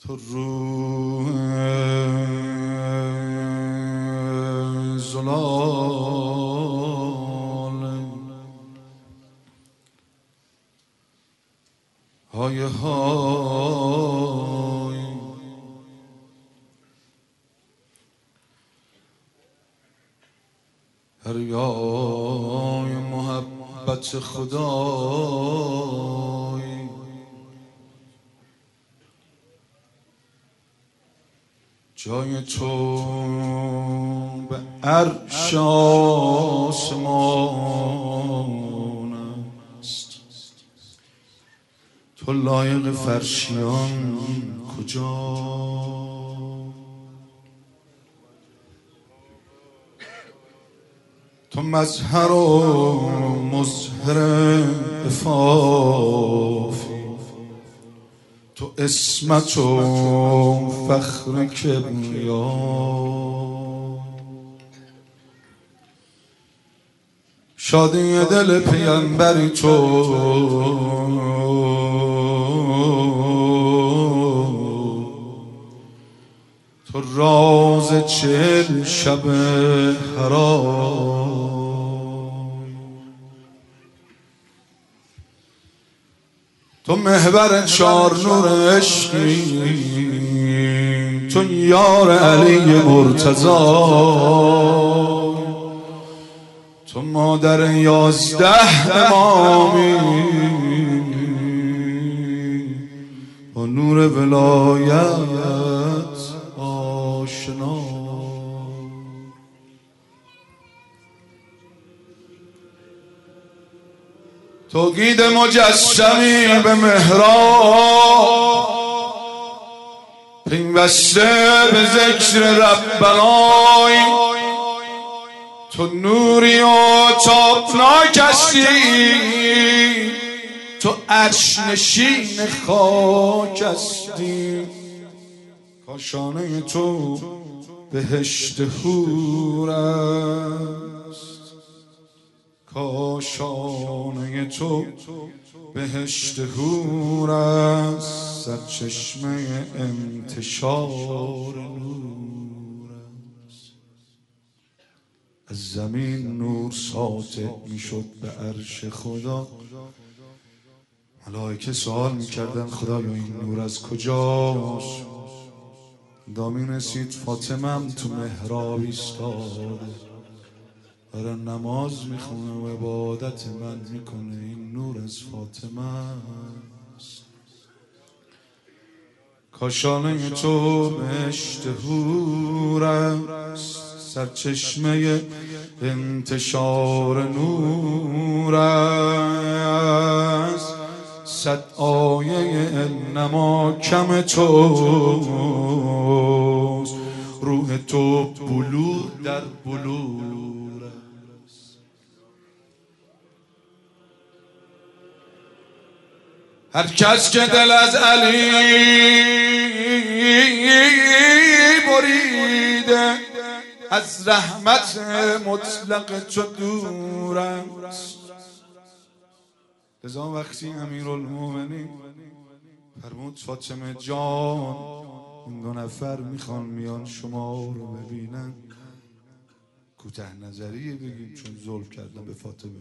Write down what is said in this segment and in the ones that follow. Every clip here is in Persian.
تو روح زلال های هریای محبت خدای جای تو به عرش آسمان است، تو لایق فرشیان کجا؟ تو مظهر و مظهر عفافی، تو عصمت و فخر کبریا، شادی دل پیامبری تو، تو راز 40 شب حرام، تو محور 4 نور عشقی، تو یار علی مرتضی، تو مادر 11 امامی، با نور ولایت آشنا، تو گید مجسمی به محراب، پیوسته به ذکر ربنای، تو نوری و تابناک هستی، تو عرش نشین خاک هستی، کاشانه تو بهشت حور است، کاشانه تو بهشت حور است، سرچشمه انتشار نور است، از زمین نور ساطع میشد به عرش خدا، ملائکه سوال میکردن خدایا این نور از کجاست؟ دامی رسید فاطمه‌ام تو محراب ایستاده داره نماز میخونه و عبادت من میکنه، این نور از فاطمه است، کاشانه تو بهشت حور است، سرچشمه انتشار نور است، 100 آیه انما کم توست، روح تو بلور در بلور است. هر کس که دل از علی بریده، از رحمت مطلق چو دور است. لذا وقتی امیرالمومنین فرمود فاطمه جان این 2 نفر میخوان میان شما رو ببینن، کوته نظریه بگیم چون ظلم کردن به فاطمه،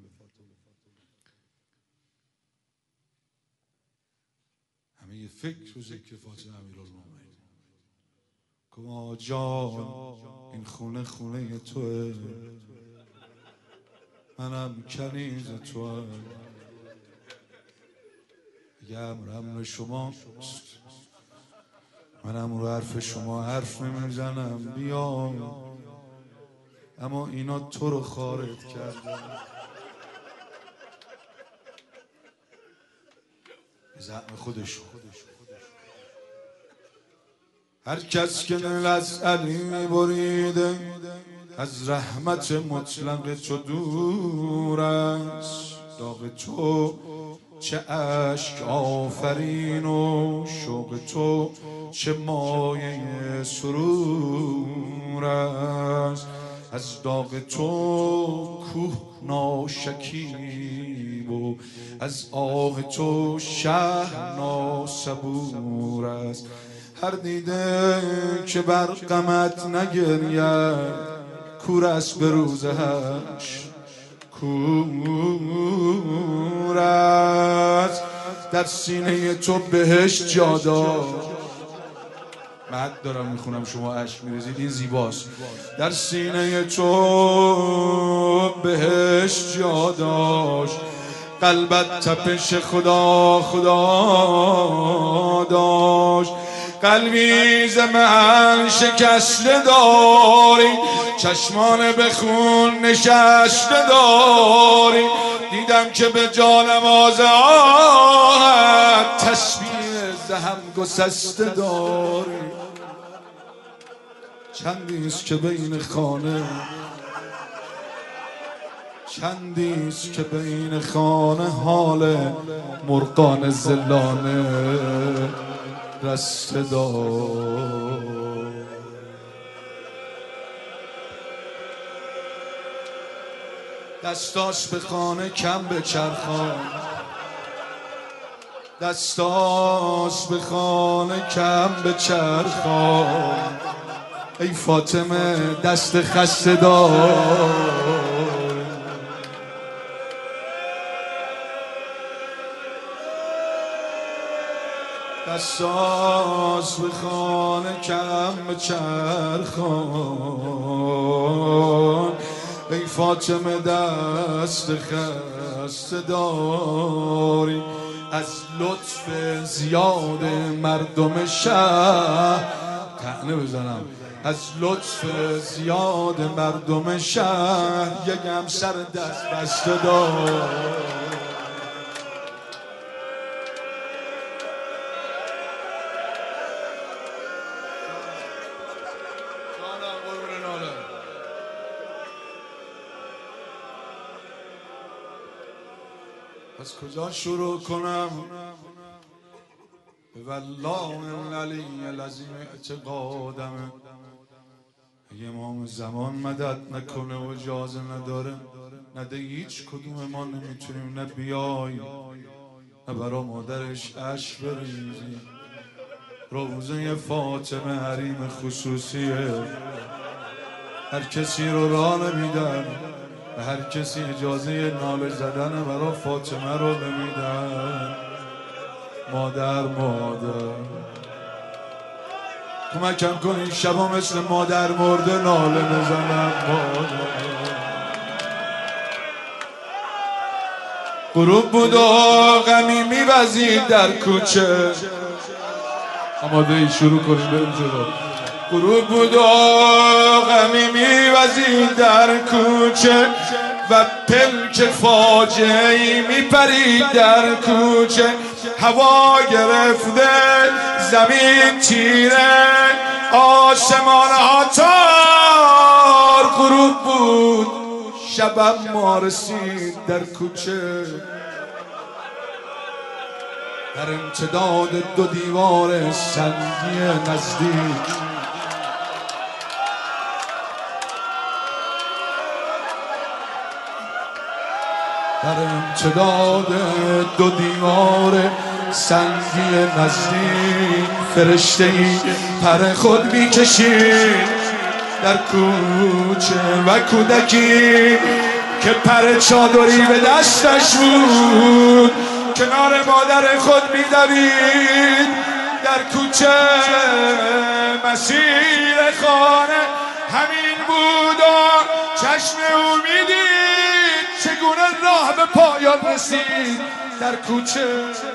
همه یه فکر و ذکر فاطمه امیرالمومنین. گفت جان این خونه خونه توه، منم کنیز توه، اگه امر شما منم رو حرف شما حرف نمیزنم بیا، اما اینا تو رو خارج کردن. زعم خودشون. هر کس که دل از علی بریده، از رحمت مطلق چو دور است، داغ تو چه اشک آفرین و شوق تو چه مایه سرور است، از داغ تو کوه ناشکیب و از آه تو شهر ناصبور است. هر دیده که بر غمت نگرید کور است به روز حشر، کور است. در سینه تو بهشت جا داشت. مد دارم میخونم شما اشک میریزید، این زیباست. در سینه تو بهشت جا داشت، قلبت تپش خدا خدا داشت. قلبی ز من شکسته داری، چشمان به خون نشسته داری. دیدم که به جانماز آهت تسبیح زهم گسسته داری. چندیست که بین خانه، چندیست که بین خانه حال مرغان زلانه رسته دار. دستاش به خانه کم به چرخان، دستاش به خانه کم به چرخان. ای فاطمه دست خسته دار. دستاش به خانه کم به چرخان. ای فاطمه دست خسته داری. از لطف زیاد مردم شهر طعنه بزنم، از لطف زیاد مردم شهر یکم سر دست بسته دار. از کجا شروع کنم؟ والله العلی العظیم اعتقادمه اگه امام زمان مدد نکنه و اجازه نداره نده هیچ کدوم ما نمیتونیم نه بیای نه برا مادرش اشک بریزیم. روزه فاطمه حریم خصوصیه، هر کسی رو راه نمیدن، به هر کسی اجازه ناله زدن برا فاطمه رو نمیدن. مادر مادر کمکم کنی شبا مثل مادر مرده ناله نزنم. مادر غروب بود و غمی میوزید در کوچه. آماده ای شروع کنیم بریم جلو. غروب بود و غمی میوزید در کوچه و پلک فاجعه‌ای میپرید در کوچه. هوا گرفته زمین تیره آسمان ها تار. غروب بود شبم ما رسید در کوچه. در امتداد دو دیوار سنگی نزدیک در امتداد دو دیوار سنگی نزدیک فرشته‌ای پر خود میکشید در کوچه و کودکی که پر چادری به دستش بود کنار مادر خود میدوید در کوچه. مسیر خانه همین بود و چشم او میدید چگونه راه به پایان رسید در کوچه.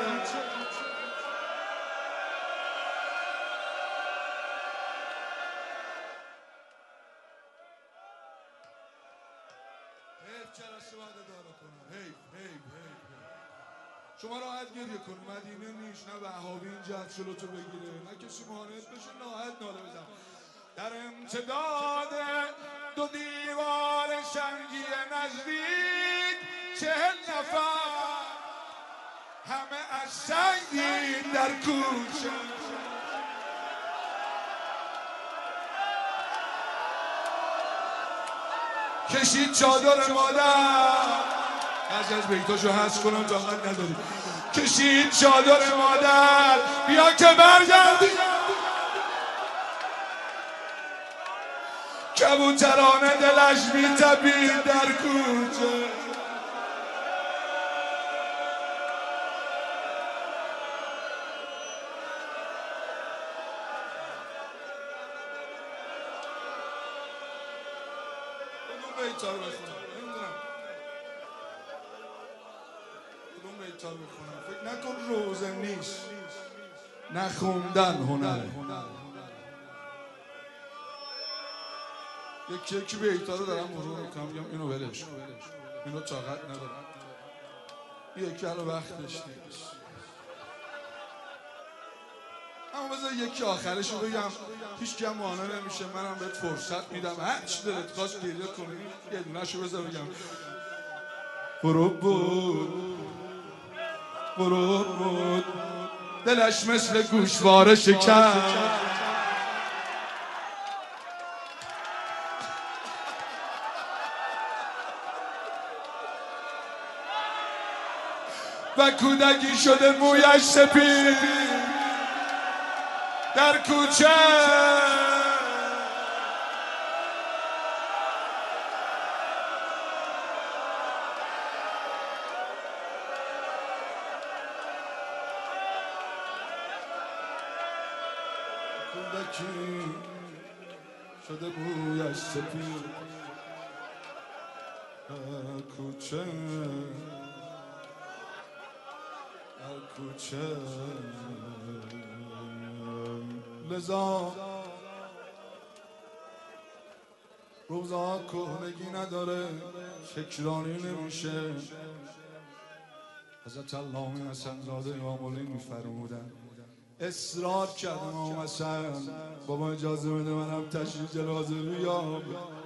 شما راحت گریه کن، مدینه نیست نه وهابی این جهت جلوتو بگیره نه کسی مانعت بشه، راحت ناله بزن. در امتداد دو دیوار سنگی نزدیک 40 نفر همه از سنگی در کوچه. کشید چادر مادر، از بیتاشو حذف کنم طاقت نداری. کشید چادر مادر بیا که برگردی، کبوترانه دلش میتپید در کوچه. بیتار بخونم نمیدونم کدوم بیتار بخونم، فکر نکن روزه نیست، نخوندن هنره. یکی بیتار رو دارم مرور میکنم میگم اینو ولش کن، اینو طاقت ندارم، یکی الان وقتش نیست. اما بذار یکی آخرش رو بگم، هیچ کم مانع نمیشه، منم بهت فرصت میدم هر چی دلت خواست گریه کنی، یه دونه‌شو بذار بگم. غروب بود دلش مثل گوشواره شکن، و کودکی شده مویش سپید در کوچه. کودکی شده مویش سپید در کوچه، در کوچه. لذا روزا کهنگی نداره، شکرانی نمیشه. حضرت علامه حسن زاده امام علی میفرمودن، اصرار کرد امام حسن بابا اجازه بده منم تشریف جنازه بیام.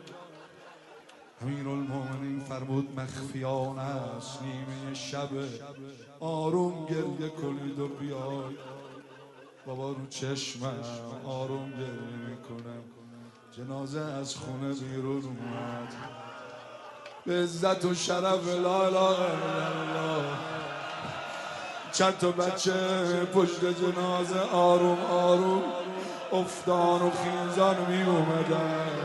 امیرالمومنین فرمود مخفیانه است، نیمه شب آروم گریه کنید و بیای. بابا رو چشمم آروم گریه میکنم، جنازه از خونه بیرون اومد، به عزت و شرف لا اله الا الله. چند تا بچه پشت جنازه آروم آروم افتان و خیزان می اومدن،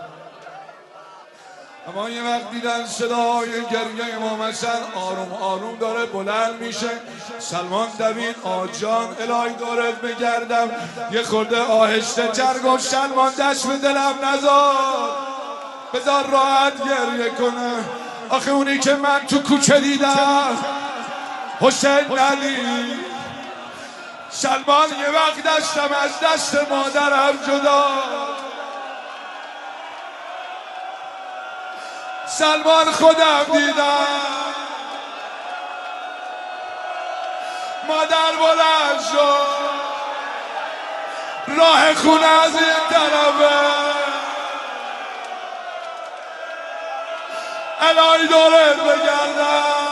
اما یه وقت دیدن صدای گریه امام حسن آروم آروم داره بلند میشه. سلمان دوید آجان الهی دارت بگردم، یه خورده آهسته تر گفت سلمان دست به دلم نذار، بذار راحت گریه کنه. آخه اونی که من تو کوچه دیدم حسین علی. سلمان یه وقت دستم از دست مادرم جدا، سلمان خودم دیدم. مادر بلند شد، راه خونه از این طرفه، الهی دارت بگردم،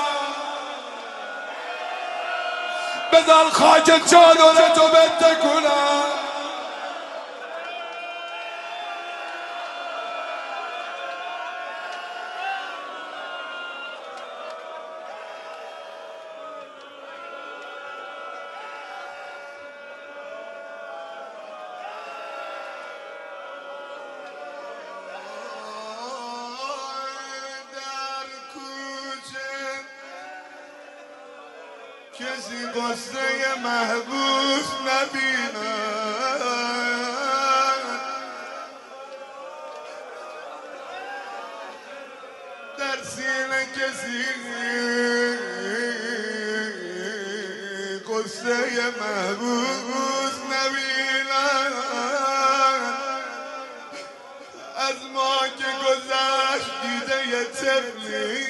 بذار خاک چادرتو بتکونم. کسی قصه محبوس نبیند، در سینه کسی قصه محبوس نبیند. از ما که گذشت دیده یه طفلی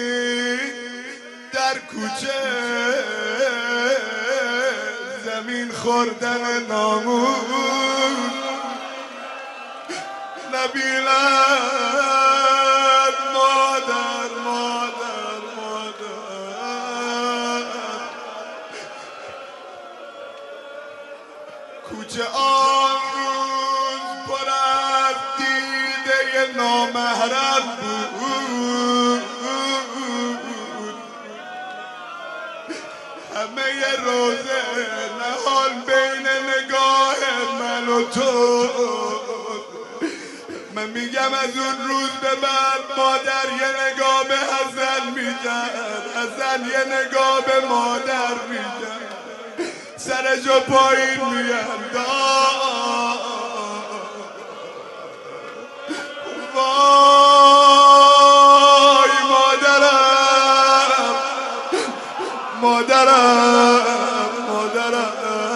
در کوچه، زمین خوردن نامون نبیند. مادر مادر مادر، کوچه آن روز پر از دیده نامحرم بود، همه روزه نهال بین نگاه من و تو. من میگم از اون روز به بعد مادر یه نگاه به حسن میکرد، حسن یه نگاه به مادر میکرد، سرشو پایین میانداخت. وای مادرم، مادرم، مادرم.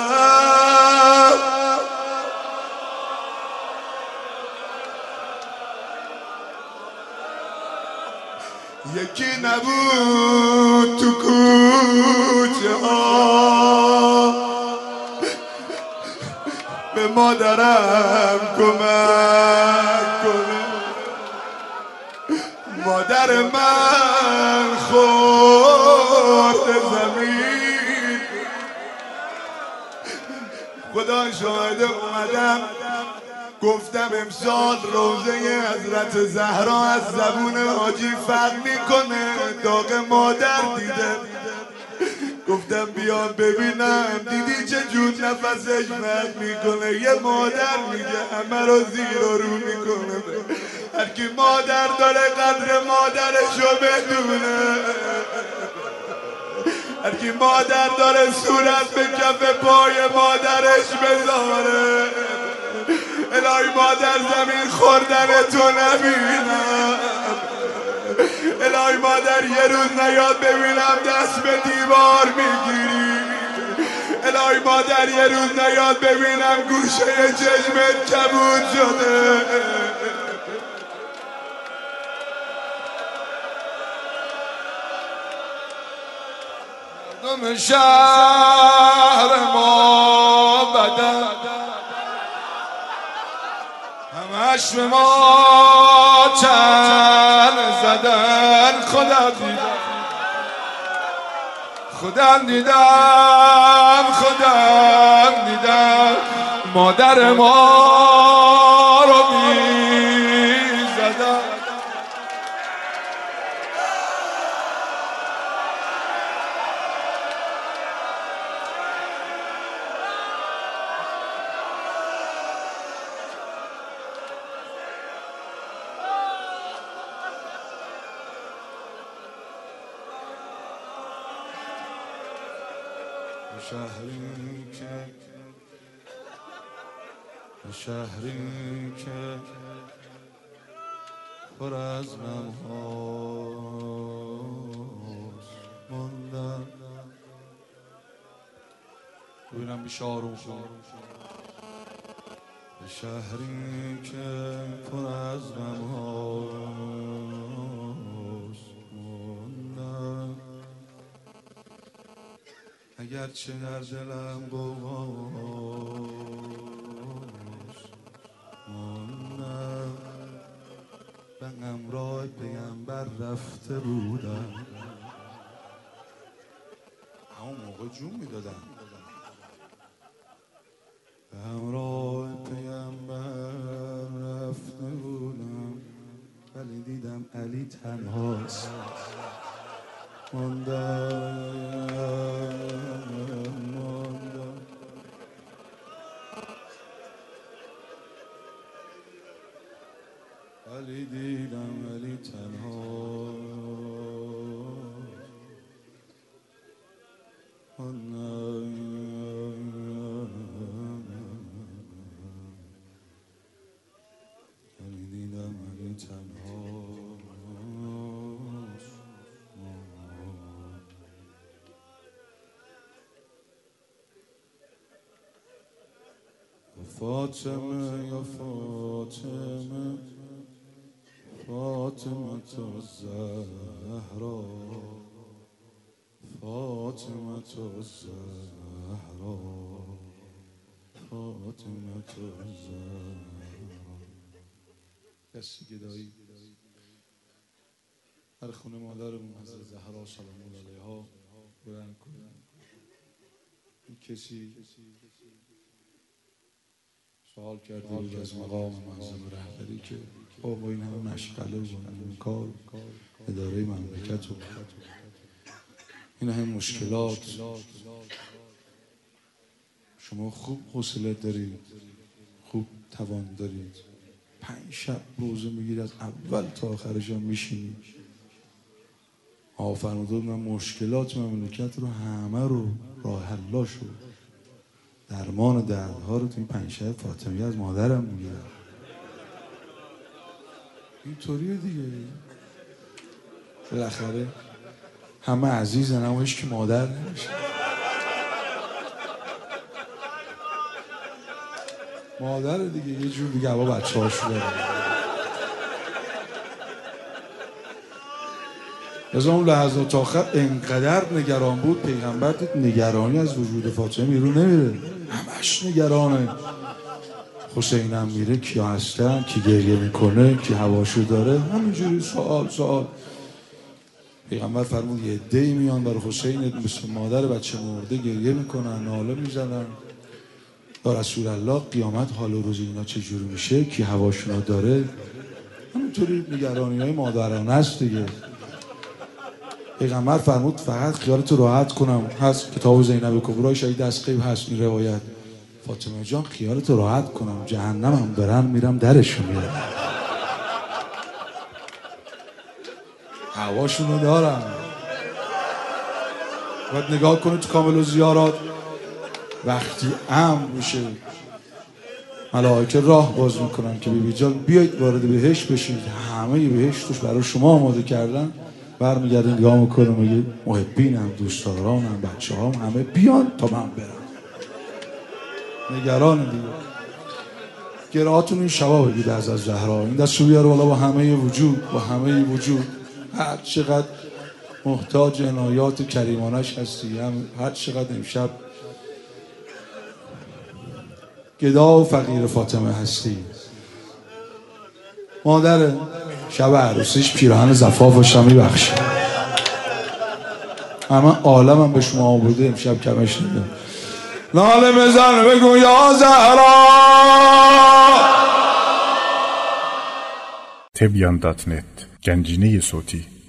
یکی نبود تو کوچه ها به مادرم کمک کنه. مادر من خورد زمین، خدا شاهده اومدم گفتم امسال روزه حضرت زهرا از زبون حاجی فرق میکنه، داغ مادر دیده. گفتم بیام ببینم، دیدی چه جور نفسش فرق میکنه. یه مادر میگه همه رو زیر و رو میکنه. هر کی مادر داره قدر مادرشو بدونه، هر کی مادر داره صورت به کف پای مادرش بذاره. الهی مادر زمین خوردن تو نبینم، الهی مادر یه روز نیاد ببینم دست به دیوار میگیری، الهی مادر یه روز نیاد ببینم گوشه چشمت کبود شده. مردم شهر ما بدن همش به ما چن زدن. خودم دیدم مادر ما رو میزدن. شهری که پر از غم‌هاست موندم. ببینم بیشه آروم کن. شهری که پر از غم‌هاست موندم، اگرچه در دلم غوغاست موندم. به همراه پیغمبر رفته بودم، همون موقع جون میدادم. به همراه پیغمبر رفته بودم، ولی دیدم علی تنهاست ماندم. ولی دیدم علی تنهاست ماندم. ولی دیدم علی تنهاست. فاطمه یا فاطمه، فاطمه الزهرا، فاطمه الزهرا، فاطمه الزهرا. کسی گدایی هر خونه مادرمون حضرت زهرا سلام الله علیها بلند کنه. کسی سوال کرده بود از مقام معظم رهبری که با این همه مشغله و این کار اداره مملکت و این همه مشکلات شما خوب حوصله دارید، خوب توان دارید، 5 شب روزه میگیرید، از اول تا آخرش هم میشینید. آقا فرموده بود من مشکلات مملکت رو همه رو راه حلاش و درمان دردها رو تو این 5 شب فاطمیه از مادرم میگیرم. اینطوریه دیگه، بالاخره همه عزیزن اما هیچ که مادر نمیشه. مادر دیگه یه جور دیگه هوا بچه هاشو داره. از اون لحظات آخر انقدر نگران بود پیغمبر دید نگرانی از وجود فاطمه بیرون نمیره، همش نگرانه. حسینم میره کیا هستن، کی گریه میکنه، کی هواشو داره، همینجوری سوال. پیغمبر فرمود یه عده‌ای میان برای حسین مثل مادر بچه مرده گریه میکنن، ناله میزنن. یا رسول الله قیامت حال و روز اینا چجوری میشه، کی هواشونو داره. همینطوری نگرانی های مادرانه است دیگه. پیغمبر فرمود فقط خیالتو راحت کنم، هست کتاب زینب کبرای شهید از غیب هست این روایت، فاطمه جان خیالتو راحت کنم جهنمم برن میرم درشو میرم. هواشونو دارم. باید نگاه کنید تو کامل و زیارات وقتی امر میشه ملائکه راه باز میکنن که بیبی جان بیایید وارد بهشت بشید، همه بهشتش برای شما آماده کردن. برمیگرده نگاه میکنه میگه محبینم، دوستدارانم، بچه هام همه بیان تا من برم. نگران دیگه. گرهاتون این شبا بگید از زهرا این دستو بیاره بالا با همه وجود هر چقدر محتاج عنایات کریمانش هستی، هر چقدر امشب گدا و فقیر فاطمه هستی. مادر شب عروسیش پیراهن زفافش هم میبخشه. همه عالمم به شما آورده امشب کمش نده. ناله بزن بگو یا زهرا. tebyan.net گنجینه صوتی